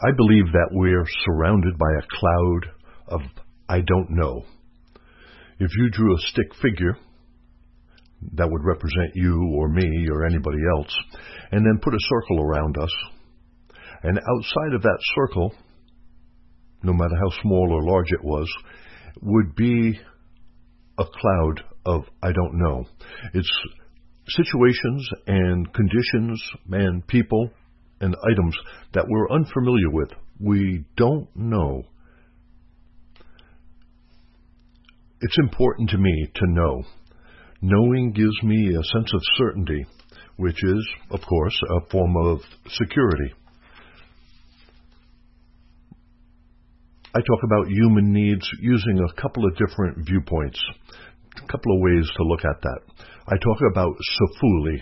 I believe that we're surrounded by a cloud of I don't know. If you drew a stick figure that would represent you or me or anybody else, and then put a circle around us, and outside of that circle, no matter how small or large it was, would be a cloud of I don't know. It's situations and conditions and people and items that we're unfamiliar with. We don't know. It's important to me to know. Knowing gives me a sense of certainty, which is, of course, a form of security. I talk about human needs using a couple of different viewpoints, a couple of ways to look at that. I talk about Sefuli,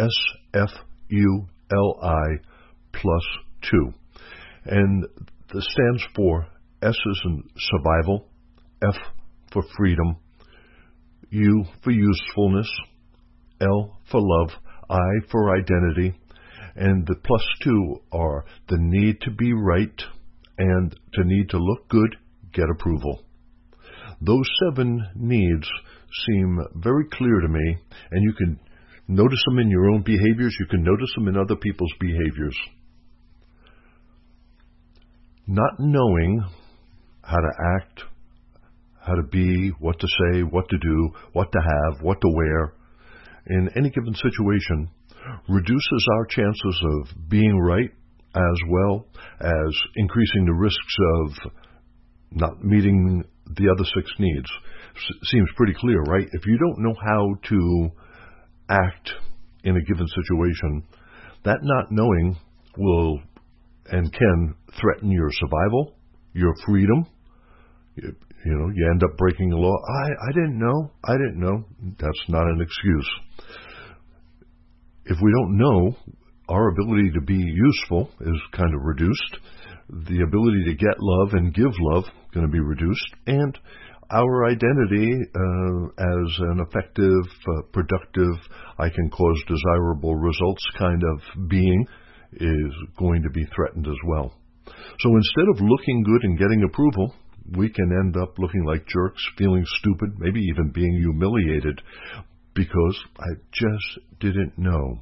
S-F-U-L-I +2. And this stands for S is in survival, F for freedom, U for usefulness, L for love, I for identity, and the +2 are the need to be right and to need to look good, get approval. Those 7 needs seem very clear to me, and you can notice them in your own behaviors, you can notice them in other people's behaviors. Not knowing how to act, how to be, what to say, what to do, what to have, what to wear, in any given situation, reduces our chances of being right as well as increasing the risks of not meeting the other 6 needs. Seems pretty clear, right? If you don't know how to act in a given situation, that not knowing will and can threaten your survival, your freedom. You end up breaking the law. I didn't know. That's not an excuse. If we don't know, our ability to be useful is kind of reduced. The ability to get love and give love is going to be reduced. And our identity as an effective, productive, I can cause desirable results kind of being is going to be threatened as well. So instead of looking good and getting approval, we can end up looking like jerks, feeling stupid, maybe even being humiliated because I just didn't know.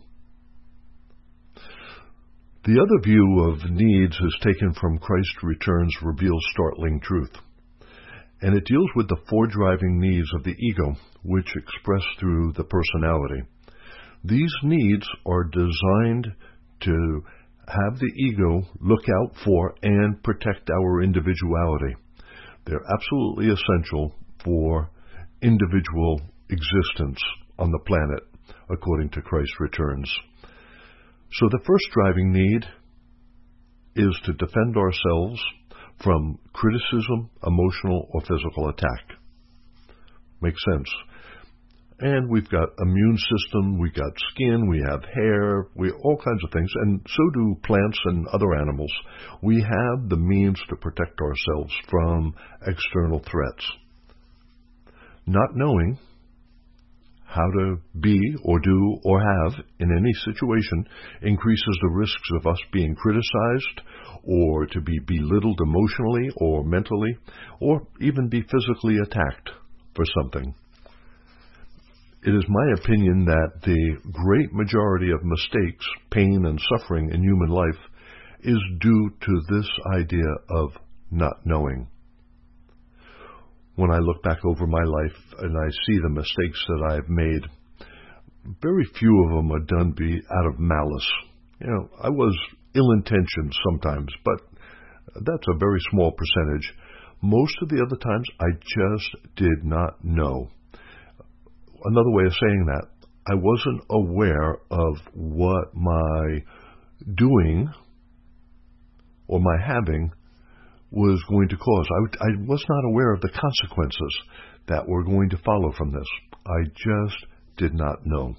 The other view of needs is taken from Christ Returns reveals startling truth. And it deals with the 4 driving needs of the ego, which express through the personality. These needs are designed to have the ego look out for and protect our individuality. They're absolutely essential for individual existence on the planet, according to Christ Returns. So the first driving need is to defend ourselves from criticism, emotional, or physical attack. Makes sense. And we've got immune system, we've got skin, we have hair, all kinds of things, and so do plants and other animals. We have the means to protect ourselves from external threats. Not knowing how to be or do or have in any situation increases the risks of us being criticized or to be belittled emotionally or mentally or even be physically attacked for something. It is my opinion that the great majority of mistakes, pain, and suffering in human life is due to this idea of not knowing. When I look back over my life and I see the mistakes that I've made, very few of them are done out of malice. I was ill-intentioned sometimes, but that's a very small percentage. Most of the other times, I just did not know. Another way of saying that, I wasn't aware of what my doing or my having was going to cause. I was not aware of the consequences that were going to follow from this. I just did not know.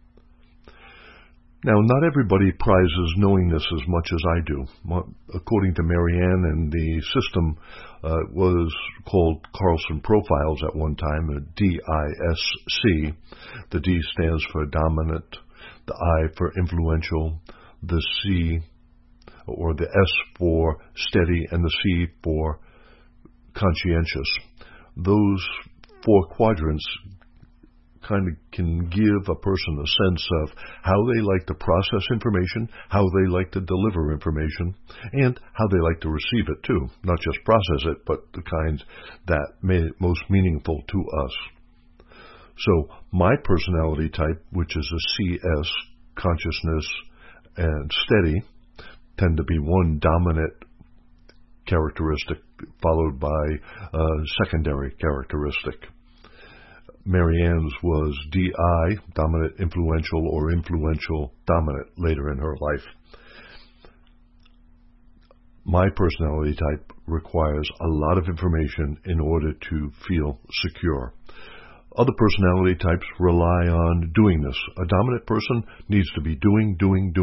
Now, not everybody prizes knowing this as much as I do. According to Marianne, and the system was called Carlson Profiles at one time, a DISC. The D stands for dominant, the I for influential, the C or the S for steady and the C for conscientious. Those four quadrants kind of can give a person a sense of how they like to process information, how they like to deliver information, and how they like to receive it too. Not just process it, but the kind that made it most meaningful to us. So my personality type, which is a CS, consciousness and steady, tend to be one dominant characteristic followed by a secondary characteristic. Marianne's was DI, dominant influential, or influential dominant, later in her life. My personality type requires a lot of information in order to feel secure. Other personality types rely on doingness. A dominant person needs to be doing.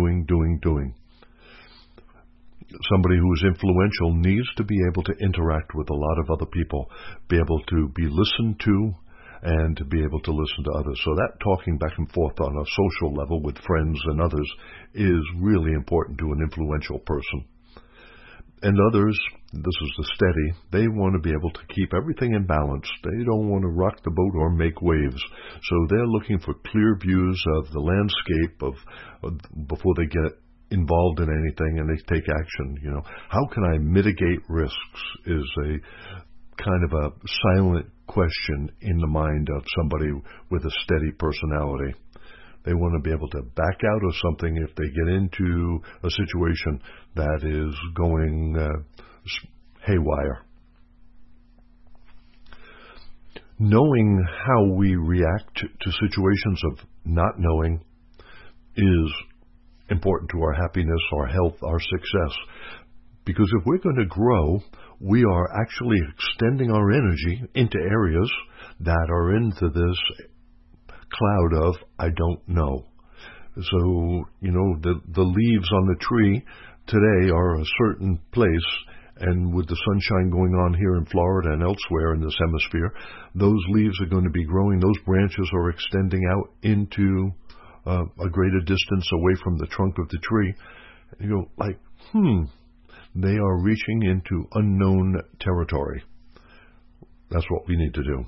Somebody who is influential needs to be able to interact with a lot of other people, be able to be listened to, and to be able to listen to others. So that talking back and forth on a social level with friends and others is really important to an influential person. And others, this is the steady, they want to be able to keep everything in balance. They don't want to rock the boat or make waves. So they're looking for clear views of the landscape before they get involved in anything and they take action. How can I mitigate risks is a kind of a silent question in the mind of somebody with a steady personality. They want to be able to back out of something if they get into a situation that is going haywire. Knowing how we react to situations of not knowing is important to our happiness, our health, our success. Because if we're going to grow, we are actually extending our energy into areas that are into this cloud of I don't know. So, the leaves on the tree today are a certain place, and with the sunshine going on here in Florida and elsewhere in this hemisphere, those leaves are going to be growing, those branches are extending out into a greater distance away from the trunk of the tree. And you go they are reaching into unknown territory. That's what we need to do.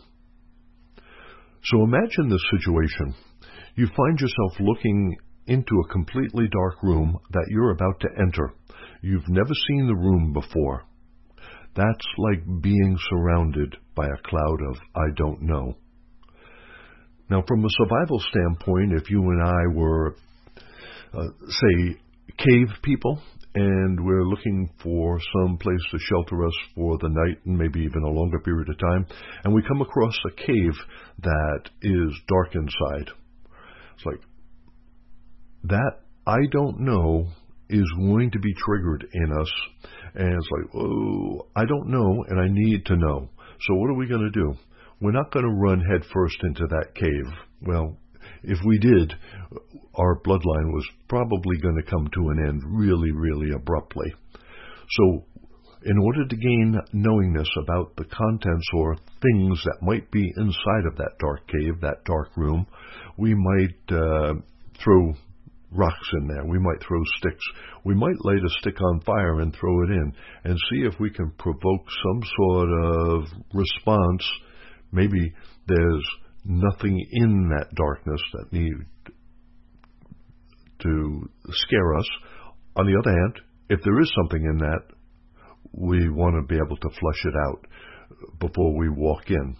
So imagine this situation. You find yourself looking into a completely dark room that you're about to enter. You've never seen the room before. That's like being surrounded by a cloud of I don't know. Now, from a survival standpoint, if you and I were, say, cave people, and we're looking for some place to shelter us for the night and maybe even a longer period of time, and we come across a cave that is dark inside. It's like, that I don't know is going to be triggered in us, and it's like, oh, I don't know, and I need to know. So what are we going to do? We're not going to run head first into that cave. Well, if we did, our bloodline was probably going to come to an end really, really abruptly. So in order to gain knowingness about the contents or things that might be inside of that dark cave, that dark room, we might throw rocks in there. We might throw sticks. We might light a stick on fire and throw it in and see if we can provoke some sort of response. Maybe there's nothing in that darkness that need to scare us. On the other hand, if there is something in that, we want to be able to flush it out before we walk in.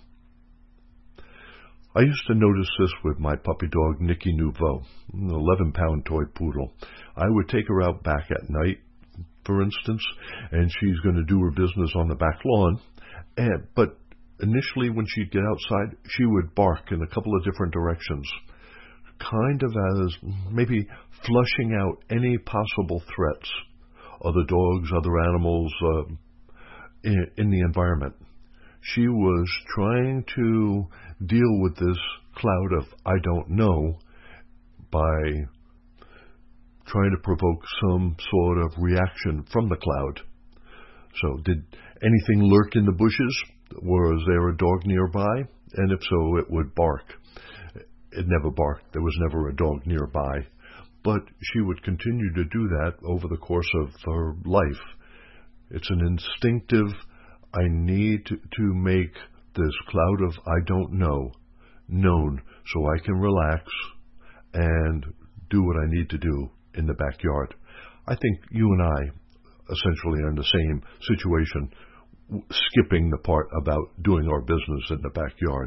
I used to notice this with my puppy dog, Nikki Nouveau, an 11-pound toy poodle. I would take her out back at night, for instance, and she's going to do her business on the back lawn, but initially, when she'd get outside, she would bark in a couple of different directions, kind of as maybe flushing out any possible threats, other dogs, other animals in the environment. She was trying to deal with this cloud of I don't know by trying to provoke some sort of reaction from the cloud. So did anything lurk in the bushes? Was there a dog nearby? And if so, it would bark. It never barked. There was never a dog nearby. but she would continue to do that over the course of her life. It's an instinctive, I need to make this cloud of I don't know known so I can relax and do what I need to do in the backyard. I think you and I essentially are in the same situation, skipping the part about doing our business in the backyard.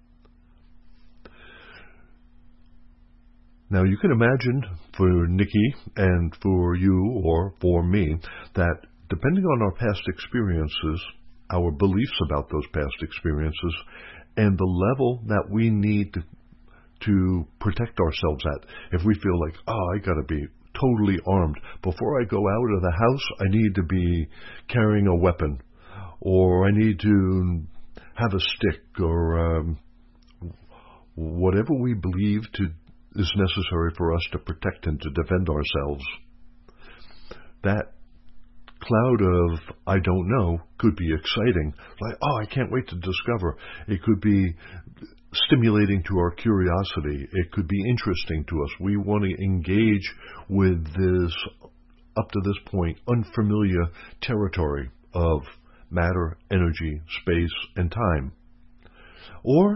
Now you can imagine for Nikki and for you or for me that depending on our past experiences, our beliefs about those past experiences, and the level that we need to protect ourselves at, if we feel like, I got to be totally armed. Before I go out of the house, I need to be carrying a weapon, or I need to have a stick, or whatever we believe is necessary for us to protect and to defend ourselves. That cloud of I don't know could be exciting. Like, I can't wait to discover. It could be stimulating to our curiosity. It could be interesting to us. We want to engage with this, up to this point, unfamiliar territory of matter, energy, space, and time. Or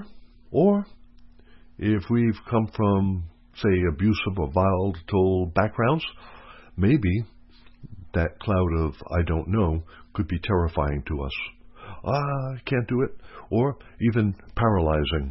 if we've come from, say, abusive or volatile backgrounds, maybe that cloud of I don't know could be terrifying to us. I can't do it. Or even paralyzing.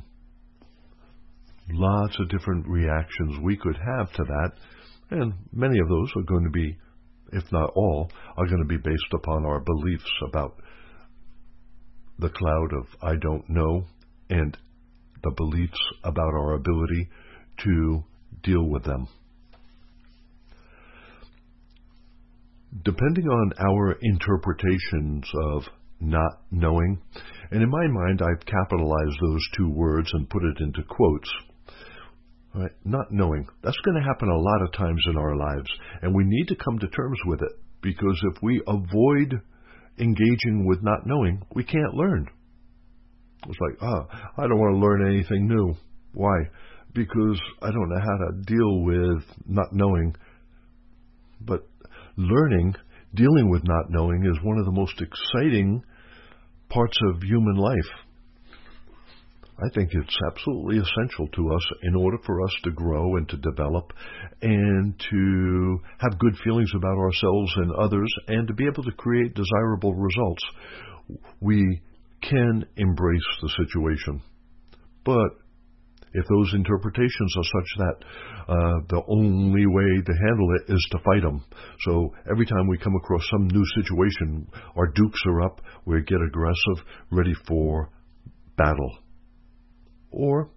Lots of different reactions we could have to that, and many of those are going to be, if not all, are going to be based upon our beliefs about the cloud of I don't know and the beliefs about our ability to deal with them. Depending on our interpretations of not knowing, and in my mind I've capitalized those two words and put it into quotes. Right? Not knowing. That's going to happen a lot of times in our lives, and we need to come to terms with it, because if we avoid engaging with not knowing, we can't learn. It's like, I don't want to learn anything new. Why? Because I don't know how to deal with not knowing. But dealing with not knowing is one of the most exciting parts of human life. I think it's absolutely essential to us in order for us to grow and to develop and to have good feelings about ourselves and others and to be able to create desirable results. We can embrace the situation. But if those interpretations are such that the only way to handle it is to fight them. So every time we come across some new situation, our dukes are up, we get aggressive, ready for battle. Or,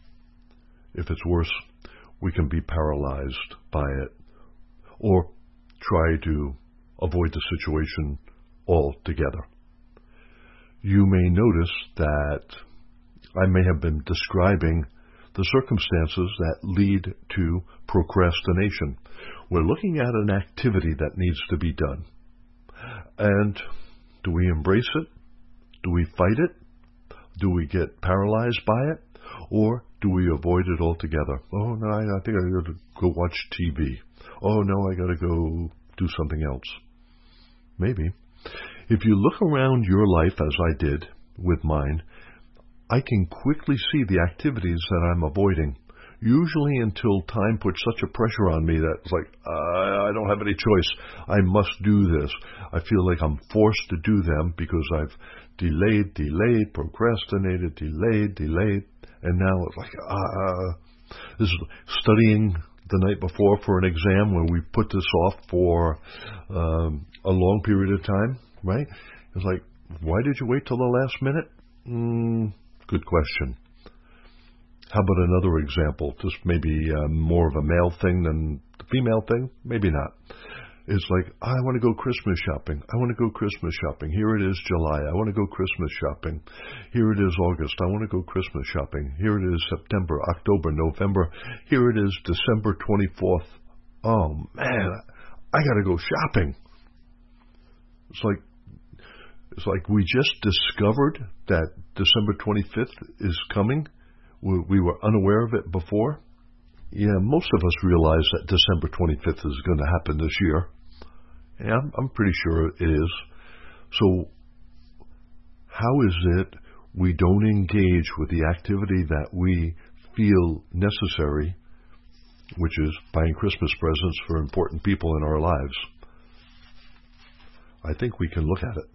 if it's worse, we can be paralyzed by it, or try to avoid the situation altogether. You may notice that I may have been describing the circumstances that lead to procrastination. We're looking at an activity that needs to be done. And do we embrace it? Do we fight it? Do we get paralyzed by it? Or do we avoid it altogether? Oh, no, I think I got to go watch TV. Oh, no, I got to go do something else. Maybe. If you look around your life as I did with mine, I can quickly see the activities that I'm avoiding, usually until time puts such a pressure on me that it's like, I don't have any choice. I must do this. I feel like I'm forced to do them because I've delayed, procrastinated, delayed, and now it's like, this is studying the night before for an exam where we put this off for a long period of time, right? It's like, why did you wait till the last minute? Good question. How about another example? Just maybe more of a male thing than the female thing? Maybe not. It's like, I want to go Christmas shopping. Here it is July. I want to go Christmas shopping. Here it is August. I want to go Christmas shopping. Here it is September, October, November. Here it is December 24th. Oh, man, I got to go shopping. It's like we just discovered that December 25th is coming. We were unaware of it before. Yeah, most of us realize that December 25th is going to happen this year. Yeah, I'm pretty sure it is. So how is it we don't engage with the activity that we feel necessary, which is buying Christmas presents for important people in our lives? I think we can look at it.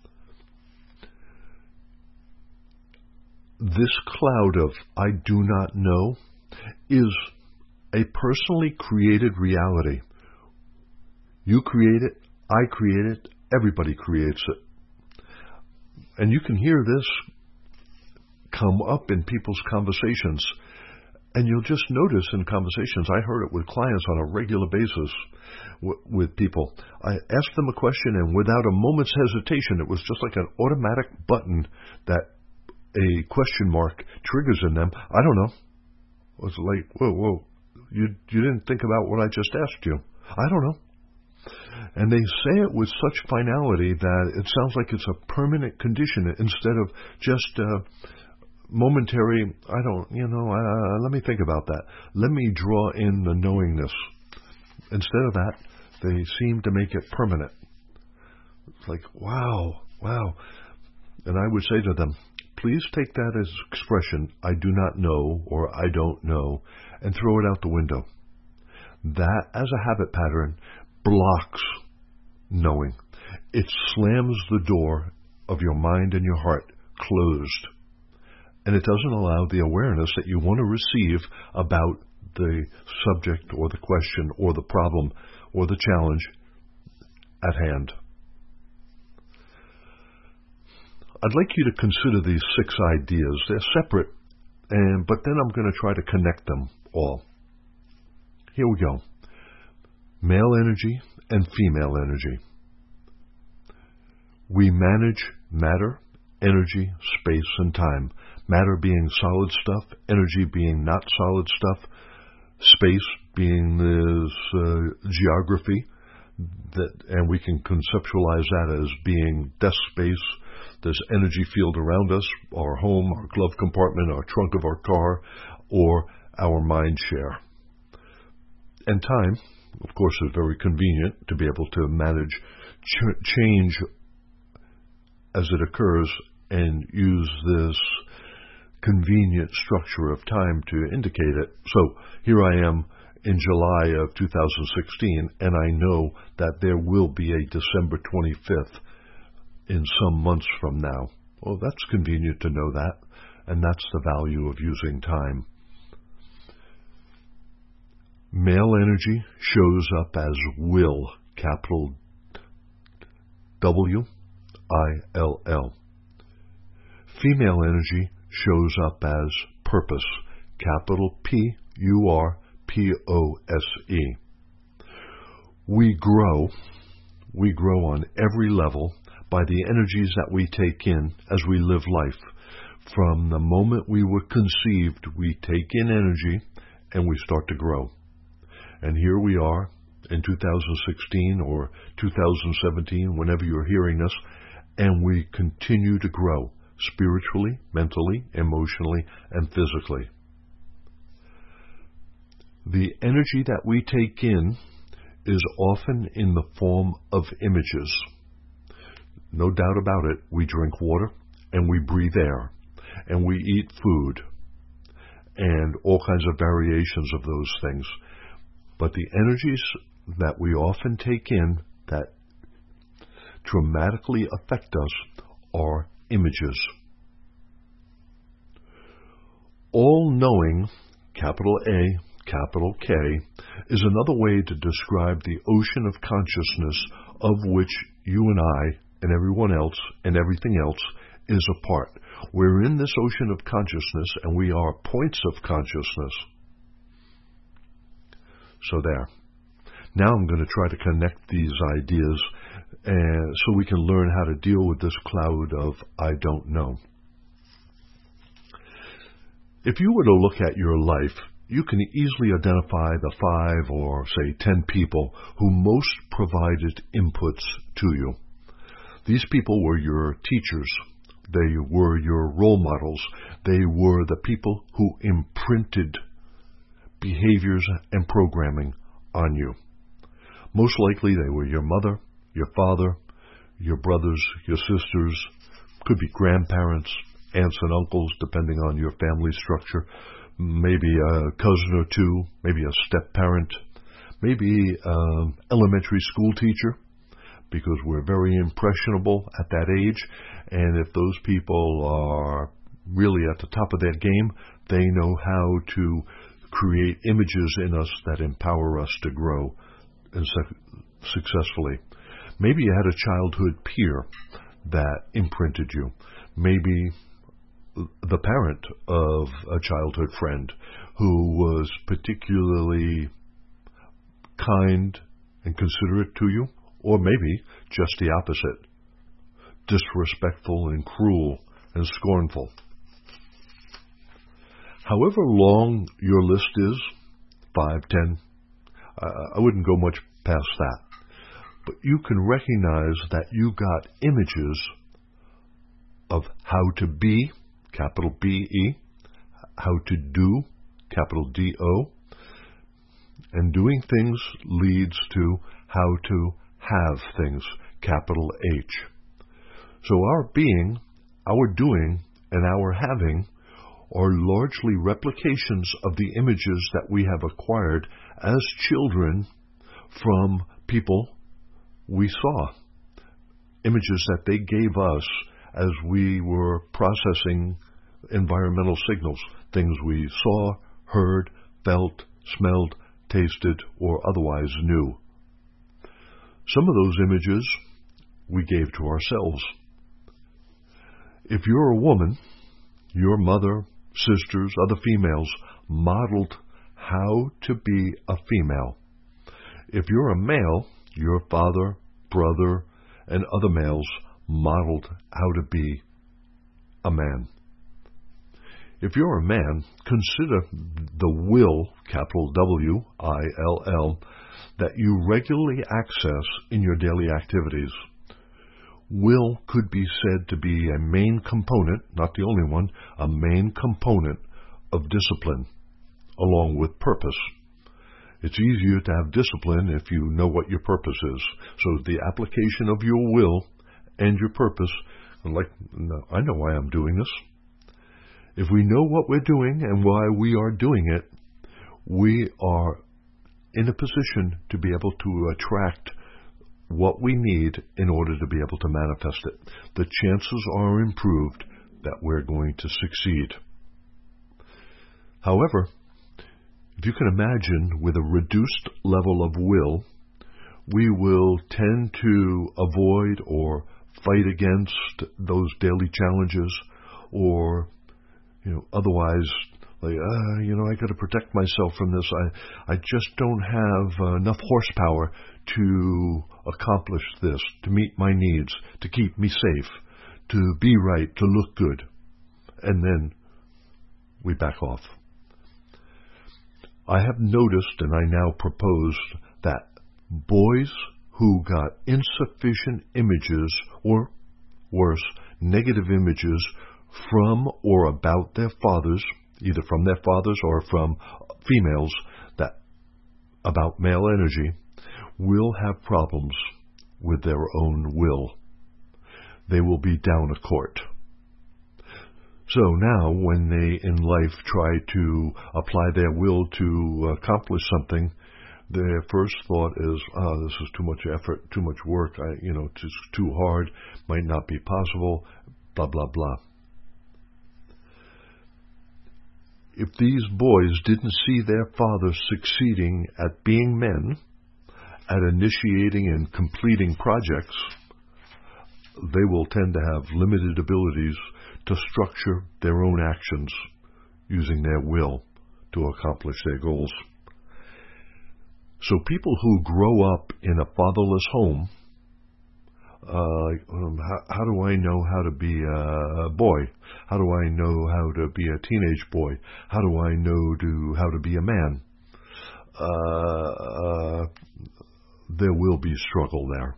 This cloud of I do not know is a personally created reality. You create it, I create it, everybody creates it. And you can hear this come up in people's conversations. And you'll just notice in conversations, I heard it with clients on a regular basis with people. I asked them a question, and without a moment's hesitation, it was just like an automatic button that a question mark triggers in them. I don't know. It was like, whoa, you didn't think about what I just asked you. I don't know. And they say it with such finality that it sounds like it's a permanent condition instead of just momentary, let me think about that. Let me draw in the knowingness. Instead of that, they seem to make it permanent. It's like, wow. And I would say to them, please take that as expression, I do not know, or I don't know, and throw it out the window. That, as a habit pattern, blocks knowing. It slams the door of your mind and your heart closed. And it doesn't allow the awareness that you want to receive about the subject or the question or the problem or the challenge at hand. I'd like you to consider these 6 ideas. They're separate, but then I'm going to try to connect them all. Here we go. Male energy and female energy. We manage matter, energy, space, and time. Matter being solid stuff, energy being not solid stuff, space being this geography, and we can conceptualize that as being desk space, this energy field around us, our home, our glove compartment, our trunk of our car, or our mind share. And time, of course, is very convenient to be able to manage change as it occurs and use this convenient structure of time to indicate it. So here I am in July of 2016, and I know that there will be a December 25th in some months from now. Well, that's convenient to know that, and that's the value of using time. Male energy shows up as will, capital W-I-L-L. Female energy shows up as purpose, capital P-U-R-P-O-S-E. We grow on every level by the energies that we take in as we live life. From the moment we were conceived, we take in energy and we start to grow. And here we are in 2016 or 2017, whenever you're hearing this, and we continue to grow spiritually, mentally, emotionally, and physically. The energy that we take in is often in the form of images. No doubt about it, we drink water, and we breathe air, and we eat food, and all kinds of variations of those things. But the energies that we often take in that dramatically affect us are images. All-knowing, capital A, capital K, is another way to describe the ocean of consciousness of which you and I and everyone else and everything else is a part. We're in this ocean of consciousness, and we are points of consciousness. So there. Now I'm going to try to connect these ideas so we can learn how to deal with this cloud of I don't know. If you were to look at your life, you can easily identify the 5 or, say, 10 people who most provided inputs to you. These people were your teachers. They were your role models. They were the people who imprinted behaviors and programming on you. Most likely they were your mother, your father, your brothers, your sisters, could be grandparents, aunts and uncles, depending on your family structure, maybe a cousin or two, maybe a step-parent, maybe elementary school teacher, because we're very impressionable at that age, and if those people are really at the top of their game, they know how to create images in us that empower us to grow and successfully. Maybe you had a childhood peer that imprinted you. Maybe the parent of a childhood friend who was particularly kind and considerate to you, or maybe just the opposite, disrespectful and cruel and scornful. However long your list is, 5, 10, I wouldn't go much past that. But you can recognize that you got images of how to be, capital B-E, how to do, capital D-O, and doing things leads to how to have things, capital H. So our being, our doing, and our having are largely replications of the images that we have acquired as children from people we saw, images that they gave us as we were processing environmental signals, things we saw, heard, felt, smelled, tasted, or otherwise knew. Some of those images we gave to ourselves. If you're a woman, your mother, sisters, other females modeled how to be a female. If you're a male, your father, brother, and other males modeled how to be a man. If you're a man, consider the will, capital W-I-L-L, that you regularly access in your daily activities. Will could be said to be a main component, not the only one, a main component of discipline, along with purpose. It's easier to have discipline if you know what your purpose is. So the application of your will and your purpose, I know why I'm doing this. If we know what we're doing and why we are doing it, we are in a position to be able to attract what we need in order to be able to manifest it. The chances are improved that we're going to succeed. However, if you can imagine, with a reduced level of will, we will tend to avoid or fight against those daily challenges, or otherwise, I got to protect myself from this. I just don't have enough horsepower to accomplish this, to meet my needs, to keep me safe, to be right, to look good. And then we back off. I have noticed, and I now propose, that boys who got insufficient images, or worse, negative images from or about their fathers, either from their fathers or from females, that about male energy, will have problems with their own will. They will be down a court. So now, when they in life try to apply their will to accomplish something, their first thought is, this is too much effort, too much work, it's too hard, might not be possible, blah, blah, blah. If these boys didn't see their fathers succeeding at being men, at initiating and completing projects, they will tend to have limited abilities to structure their own actions using their will to accomplish their goals. So people who grow up in a fatherless home, how do I know how to be a boy? How do I know how to be a teenage boy? How do I know how to be a man? There will be struggle there.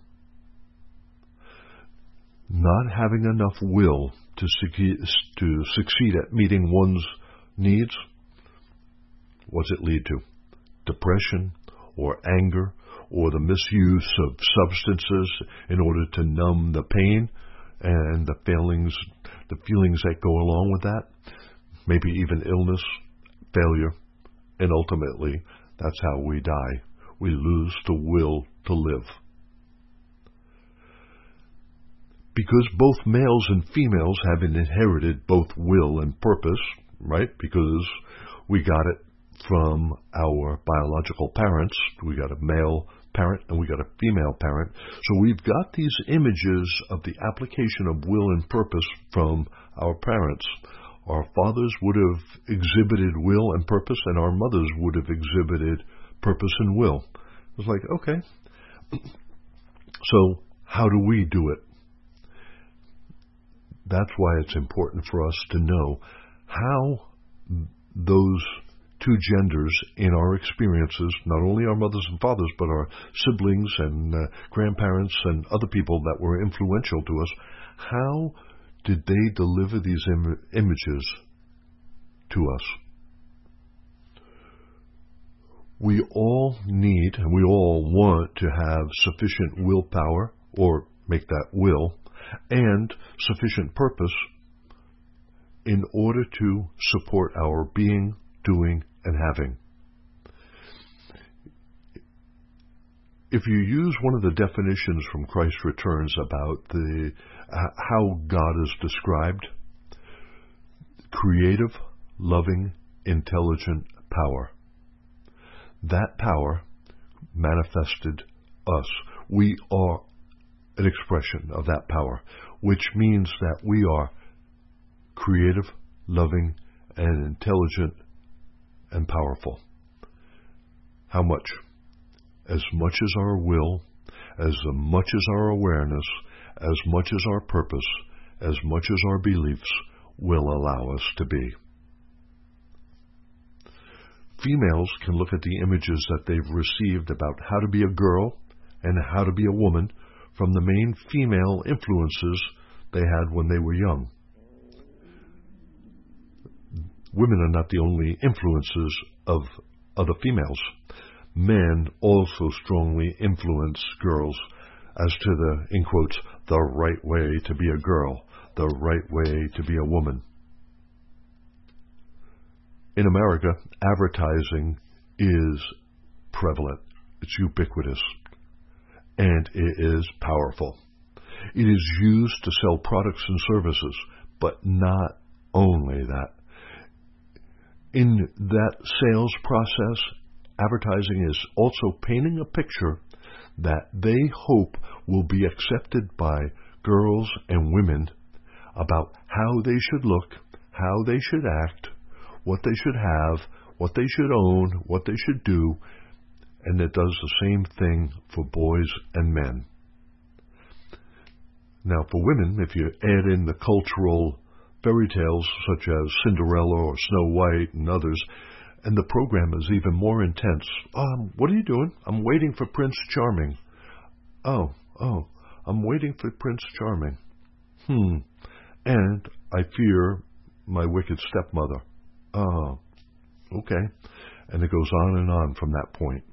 Not having enough will to succeed at meeting one's needs What's it lead to? Depression or anger or the misuse of substances in order to numb the pain and the feelings that go along with that. Maybe even illness, failure, and ultimately, that's how we die. We lose the will to live. Because both males and females have inherited both will and purpose, right? Because we got it from our biological parents. We got a male parent and we got a female parent. So we've got these images of the application of will and purpose from our parents. Our fathers would have exhibited will and purpose, and our mothers would have exhibited purpose and will. It was like, okay. So how do we do it? That's why it's important for us to know how those two genders in our experiences, not only our mothers and fathers, but our siblings and grandparents and other people that were influential to us, how did they deliver these images to us? We all need and we all want to have sufficient willpower, or make that will, and sufficient purpose in order to support our being, doing, and having. If you use one of the definitions from Christ Returns about how God is described, creative, loving, intelligent power. That power manifested us. We are an expression of that power, which means that we are creative, loving, and intelligent and powerful. How much? As much as our will, as much as our awareness, as much as our purpose, as much as our beliefs will allow us to be. Females can look at the images that they've received about how to be a girl and how to be a woman from the main female influences they had when they were young. Women are not the only influences of other females. Men also strongly influence girls as to the, in quotes, the right way to be a girl, the right way to be a woman. In America, advertising is prevalent. It's ubiquitous. And it is powerful. It is used to sell products and services, but not only that. In that sales process, advertising is also painting a picture that they hope will be accepted by girls and women about how they should look, how they should act, what they should have, what they should own, what they should do, and it does the same thing for boys and men. Now, for women, if you add in the cultural fairy tales such as Cinderella or Snow White and others, and the program is even more intense. What are you doing? I'm waiting for Prince Charming. Oh, I'm waiting for Prince Charming. And I fear my wicked stepmother. Oh, okay. And it goes on and on from that point.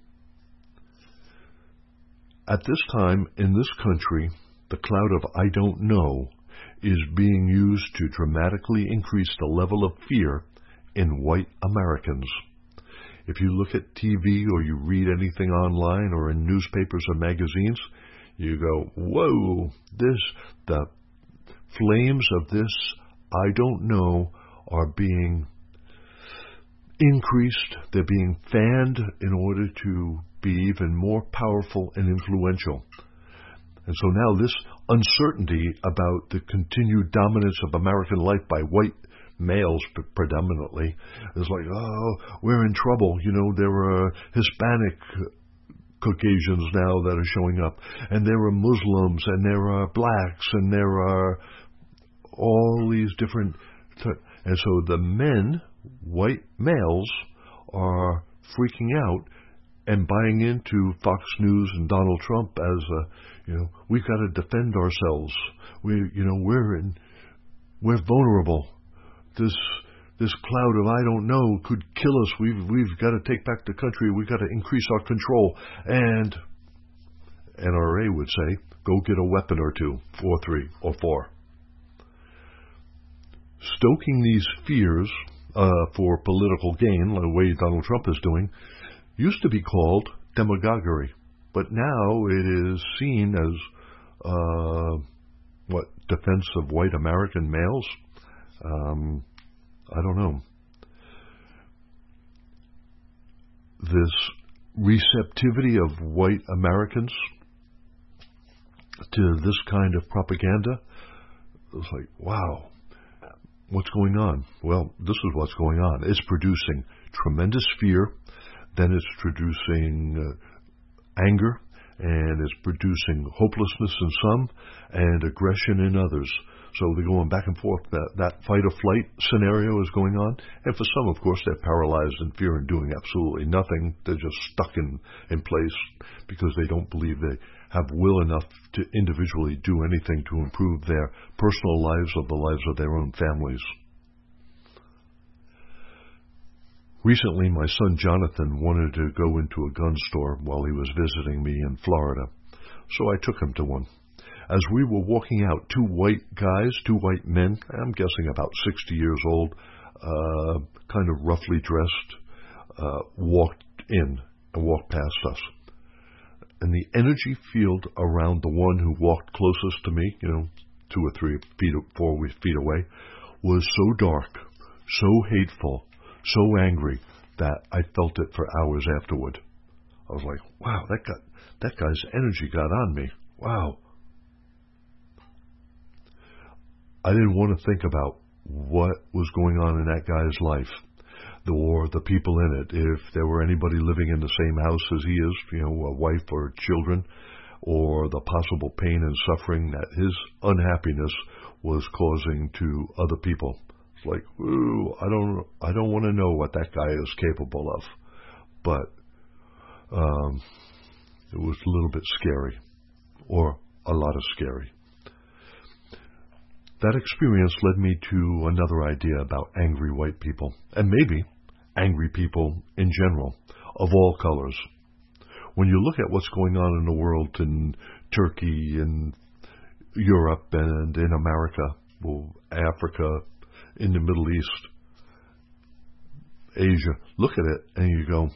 At this time, in this country, the cloud of I don't know is being used to dramatically increase the level of fear in white Americans. If you look at TV or you read anything online or in newspapers or magazines, you go, whoa, the flames of this I don't know are being increased. They're being fanned in order to be even more powerful and influential. And so now this uncertainty about the continued dominance of American life by white males predominantly is like, oh, we're in trouble. You know, there are Hispanic Caucasians now that are showing up, and there are Muslims, and there are blacks, and there are all these different... And so the men, white males, are freaking out and buying into Fox News and Donald Trump as we've got to defend ourselves. We're vulnerable. This this cloud of I don't know could kill us. We've got to take back the country. We've got to increase our control. And NRA would say, go get a weapon or two, or three, or four. Stoking these fears for political gain, the way Donald Trump is doing, used to be called demagoguery. But now it is seen as, defense of white American males? I don't know. This receptivity of white Americans to this kind of propaganda, it's like, wow, what's going on? Well, this is what's going on. It's producing tremendous fear, then it's producing anger, and it's producing hopelessness in some and aggression in others. So they're going back and forth. That fight-or-flight scenario is going on. And for some, of course, they're paralyzed in fear and doing absolutely nothing. They're just stuck in place because they don't believe they have will enough to individually do anything to improve their personal lives or the lives of their own families. Recently, my son Jonathan wanted to go into a gun store while he was visiting me in Florida, so I took him to one. As we were walking out, two white men, I'm guessing about 60 years old, kind of roughly dressed, walked in and walked past us. And the energy field around the one who walked closest to me, 2 or 3 feet, 4 feet away, was so dark, so hateful, so angry that I felt it for hours afterward. I was like, wow, that guy's energy got on me. Wow. I didn't want to think about what was going on in that guy's life, or the people in it. If there were anybody living in the same house as he is, a wife or children, or the possible pain and suffering that his unhappiness was causing to other people. It's like, ooh, I don't want to know what that guy is capable of. But it was a little bit scary, or a lot of scary. That experience led me to another idea about angry white people, and maybe angry people in general, of all colors. When you look at what's going on in the world, in Turkey, in Europe, and in America, Africa, in the Middle East, Asia, look at it and you go,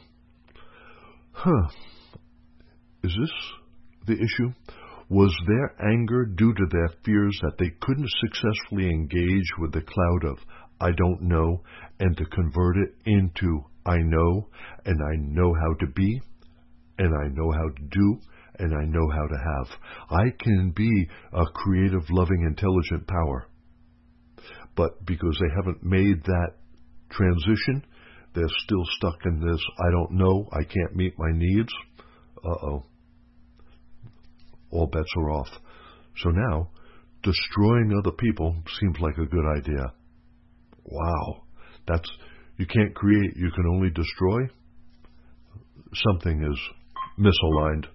is this the issue? Was their anger due to their fears that they couldn't successfully engage with the cloud of I don't know, and to convert it into I know, and I know how to be, and I know how to do, and I know how to have. I can be a creative, loving, intelligent power. But because they haven't made that transition, they're still stuck in this I don't know, I can't meet my needs. Uh-oh. All bets are off. So now, destroying other people seems like a good idea. Wow. You can't create, you can only destroy. Something is misaligned.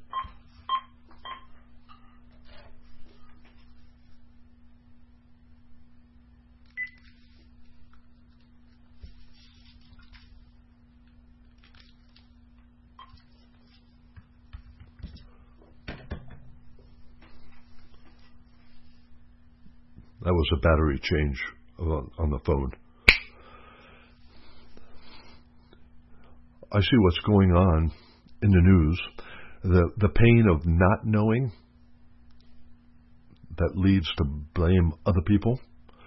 That was a battery change on the phone. I see what's going on in the news. The pain of not knowing that leads to blame other people.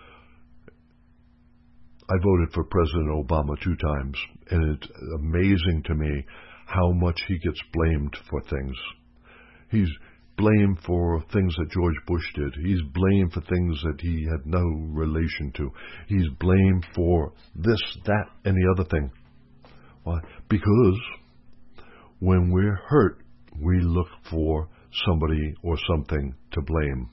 I voted for President Obama 2 times, and it's amazing to me how much he gets blamed for things. He's blamed for things that George Bush did. He's blamed for things that he had no relation to. He's blamed for this, that, and the other thing. Why? Because when we're hurt, we look for somebody or something to blame.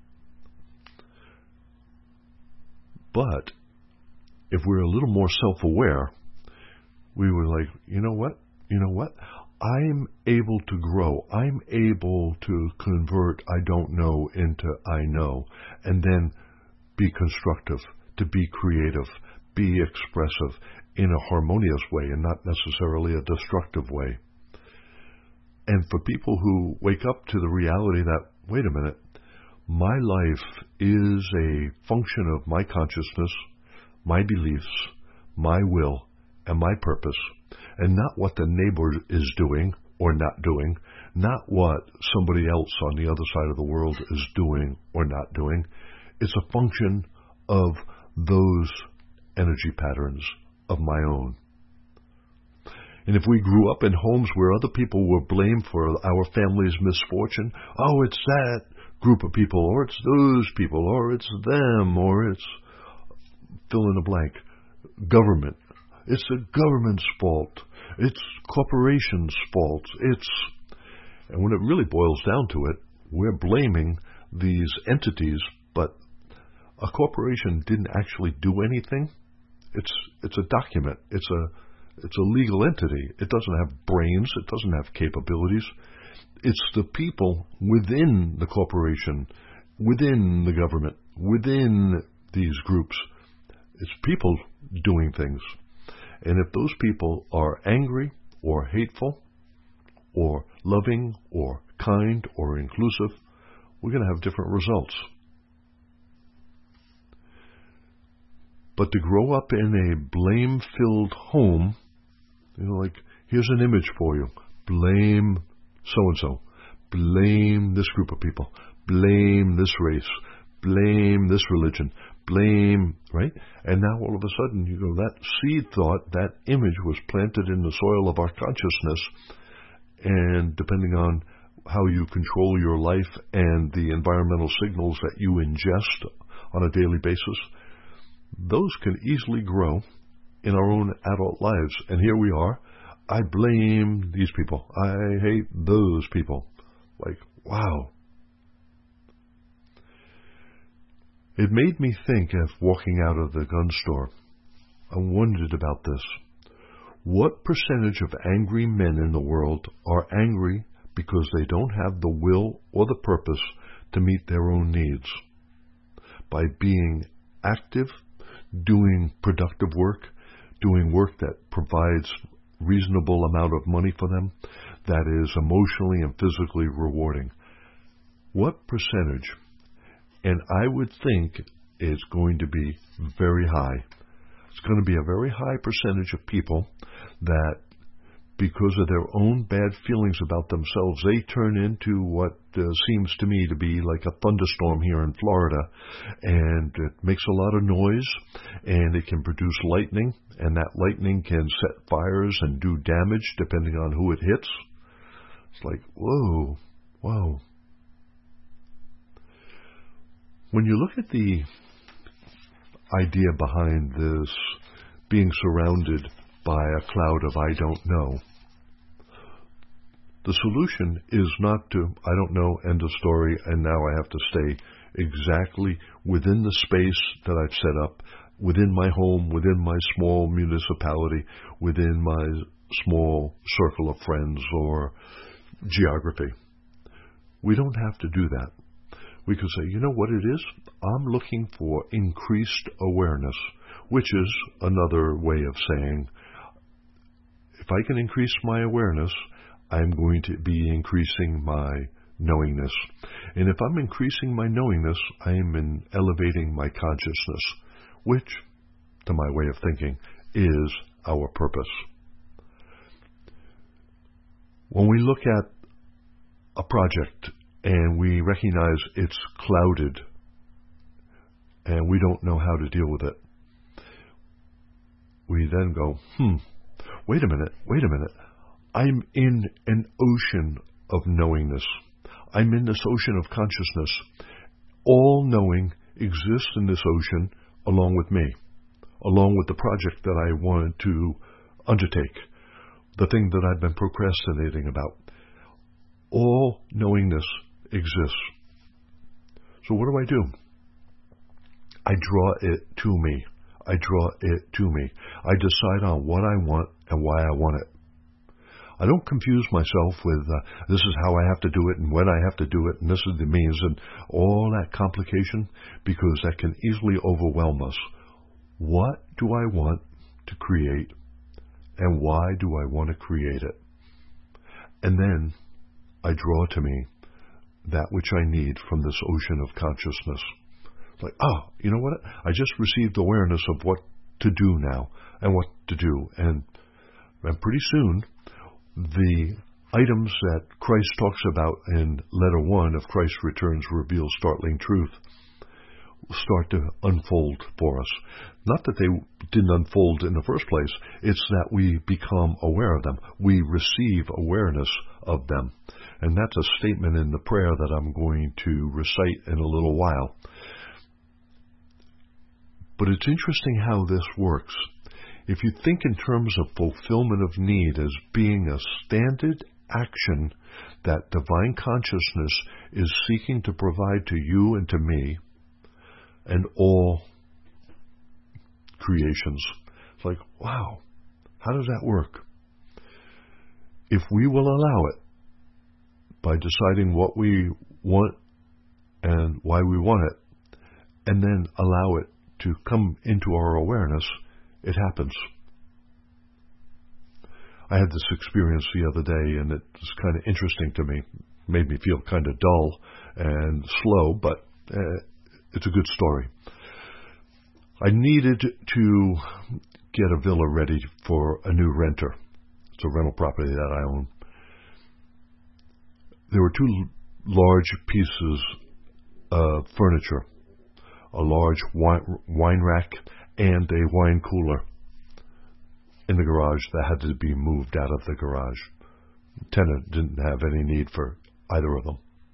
But if we're a little more self-aware, we were like, you know what? I'm able to grow. I'm able to convert I don't know into I know, and then be constructive, to be creative, be expressive in a harmonious way and not necessarily a destructive way. And for people who wake up to the reality that, wait a minute, my life is a function of my consciousness, my beliefs, my will, and my purpose, and not what the neighbor is doing or not doing, not what somebody else on the other side of the world is doing or not doing. It's a function of those energy patterns of my own. And if we grew up in homes where other people were blamed for our family's misfortune, oh, it's that group of people, or it's those people, or it's them, or it's fill in the blank. Government. It's the government's fault. It's corporations' fault. And when it really boils down to it, we're blaming these entities, but a corporation didn't actually do anything. It's a document. It's a legal entity. It doesn't have brains. It doesn't have capabilities. It's the people within the corporation, within the government, within these groups. It's people doing things. And if those people are angry or hateful or loving or kind or inclusive, we're going to have different results. But to grow up in a blame-filled home, like, here's an image for you. Blame so-and-so. Blame this group of people. Blame this race. Blame this religion. Blame, right? And now all of a sudden, you go, that seed thought, that image was planted in the soil of our consciousness. And depending on how you control your life and the environmental signals that you ingest on a daily basis, those can easily grow in our own adult lives. And here we are. I blame these people. I hate those people. Like, wow. It made me think of walking out of the gun store. I wondered about this. What percentage of angry men in the world are angry because they don't have the will or the purpose to meet their own needs? By being active, doing productive work, doing work that provides reasonable amount of money for them, that is emotionally and physically rewarding. What percentage? And I would think it's going to be very high. It's going to be a very high percentage of people that, because of their own bad feelings about themselves, they turn into what seems to me to be like a thunderstorm here in Florida. And it makes a lot of noise, and it can produce lightning, and that lightning can set fires and do damage depending on who it hits. It's like, whoa, whoa. When you look at the idea behind this being surrounded by a cloud of I don't know, the solution is not to, I don't know, end of story, and now I have to stay exactly within the space that I've set up, within my home, within my small municipality, within my small circle of friends or geography. We don't have to do that. We could say, you know what it is? I'm looking for increased awareness, which is another way of saying, if I can increase my awareness, I'm going to be increasing my knowingness. And if I'm increasing my knowingness, I am elevating my consciousness, which, to my way of thinking, is our purpose. When we look at a project and we recognize it's clouded and we don't know how to deal with it, we then go, wait a minute. I'm in an ocean of knowingness. I'm in this ocean of consciousness. All knowing exists in this ocean along with me, along with the project that I wanted to undertake, the thing that I've been procrastinating about. All knowingness exists. So what do? I draw it to me. I decide on what I want and why I want it. I don't confuse myself with this is how I have to do it and when I have to do it and this is the means and all that complication, because that can easily overwhelm us. What do I want to create, and why do I want to create it? And then I draw to me that which I need from this ocean of consciousness. Like, you know what? I just received awareness of what to do now and what to do. And pretty soon, the items that Christ talks about in letter 1 of Christ Returns Reveals Startling Truth will start to unfold for us. Not that they didn't unfold in the first place, it's that we become aware of them. We receive awareness of them. And that's a statement in the prayer that I'm going to recite in a little while. But it's interesting how this works. If you think in terms of fulfillment of need as being a standard action that divine consciousness is seeking to provide to you and to me and all creations, it's like, wow, how does that work? If we will allow it by deciding what we want and why we want it, and then allow it to come into our awareness, it happens. I had this experience the other day, and it was kind of interesting to me. Made me feel kind of dull and slow, but it's a good story. I needed to get a villa ready for a new renter. It's a rental property that I own. There were 2 large pieces of furniture, a large wine rack and a wine cooler in the garage that had to be moved out of the garage. The tenant didn't have any need for either of them.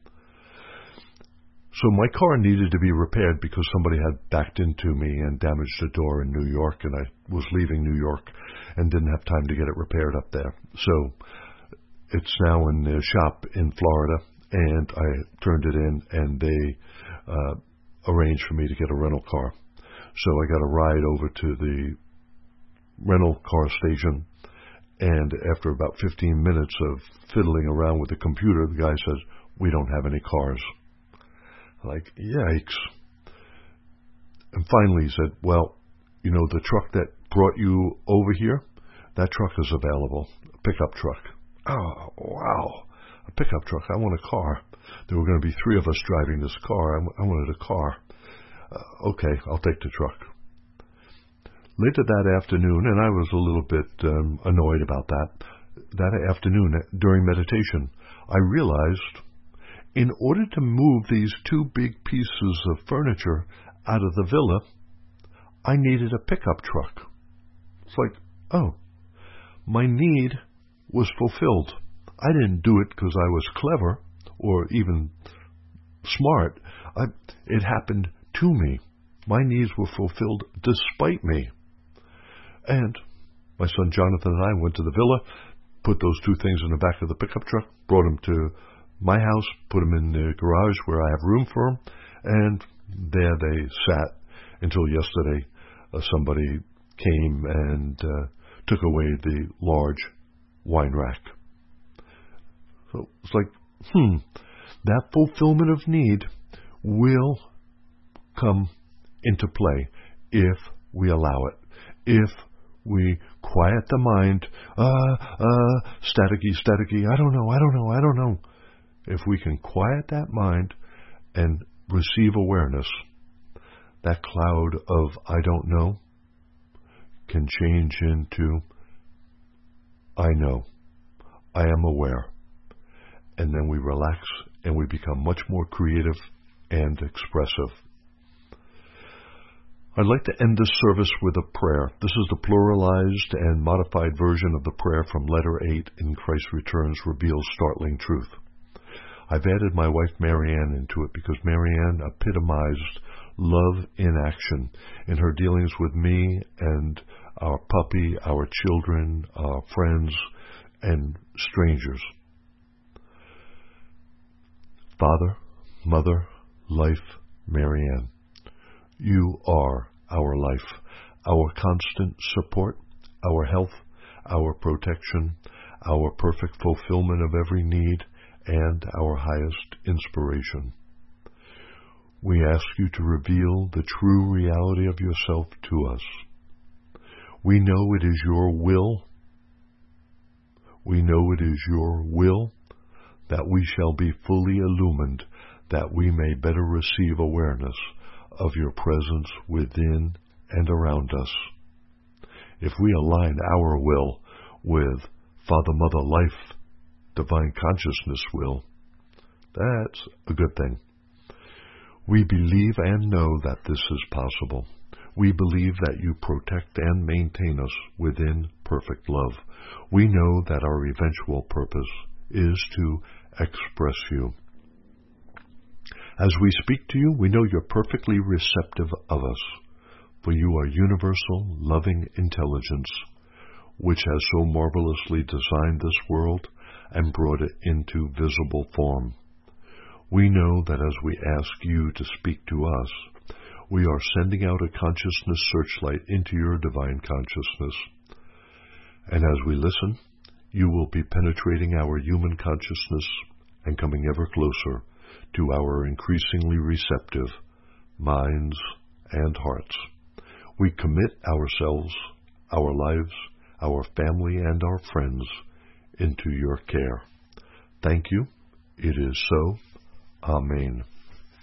So my car needed to be repaired because somebody had backed into me and damaged a door in New York, and I was leaving New York and didn't have time to get it repaired up there. So it's now in the shop in Florida, and I turned it in, and they arranged for me to get a rental car. So I got a ride over to the rental car station, and after about 15 minutes of fiddling around with the computer, the guy says, "We don't have any cars." Like, yikes. And finally he said, "Well, you know, the truck that brought you over here, that truck is available, a pickup truck." Oh, wow, a pickup truck. I want a car. There were going to be 3 of us driving this car. I wanted a car. Okay, I'll take the truck. Later that afternoon, and I was a little bit annoyed about that afternoon during meditation, I realized in order to move these 2 big pieces of furniture out of the villa, I needed a pickup truck. It's like, oh, my need was fulfilled. I didn't do it because I was clever or even smart. It happened to me. My needs were fulfilled despite me. And my son Jonathan and I went to the villa, put those 2 things in the back of the pickup truck, brought them to my house, put them in the garage where I have room for them, and there they sat until yesterday. Somebody came and took away the large wine rack. So it's like, that fulfillment of need will come into play if we allow it, if we quiet the mind, staticky, I don't know. If we can quiet that mind and receive awareness, that cloud of I don't know can change into I know, I am aware. And then we relax and we become much more creative and expressive. I'd like to end this service with a prayer. This is the pluralized and modified version of the prayer from letter 8 in Christ Returns Reveals Startling Truth. I've added my wife Marianne into it because Marianne epitomized love in action in her dealings with me and our puppy, our children, our friends, and strangers. Father, Mother, Life, Marianne, you are our life, our constant support, our health, our protection, our perfect fulfillment of every need, and our highest inspiration. We ask you to reveal the true reality of yourself to us. We know it is your will. We know it is your will that we shall be fully illumined, that we may better receive awareness of your presence within and around us. If we align our will with Father, Mother, Life, Divine Consciousness will, that's a good thing. We believe and know that this is possible. We believe that you protect and maintain us within perfect love. We know that our eventual purpose is to express you. As we speak to you, we know you're perfectly receptive of us, for you are universal, loving intelligence, which has so marvelously designed this world and brought it into visible form. We know that as we ask you to speak to us, we are sending out a consciousness searchlight into your divine consciousness. And as we listen, you will be penetrating our human consciousness and coming ever closer to our increasingly receptive minds and hearts. We commit ourselves, our lives, our family, and our friends into your care. Thank you. It is so. Amen.